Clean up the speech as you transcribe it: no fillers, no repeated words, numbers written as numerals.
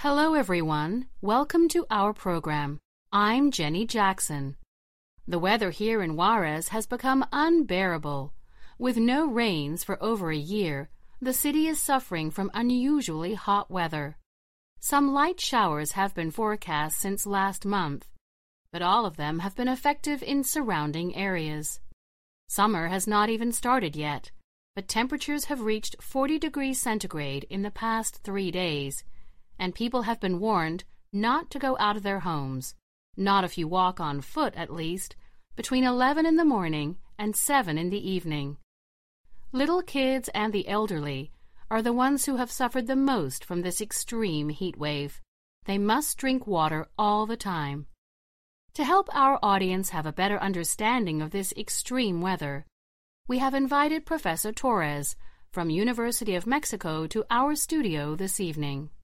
Hello everyone, welcome to our program. I'm Jenny Jackson. The weather here in Juarez has become unbearable. With no rains for over a year, the city is suffering from unusually hot weather. Some light showers have been forecast since last month, but all of them have been effective in surrounding areas. Summer has not even started yet, but temperatures have reached 40 degrees centigrade in the past 3 days, and people have been warned not to go out of their homes, not if you walk on foot at least, between 11 in the morning and 7 in the evening. Little kids and the elderly are the ones who have suffered the most from this extreme heat wave. They must drink water all the time. To help our audience have a better understanding of this extreme weather, we have invited Professor Torres from University of Mexico to our studio this evening.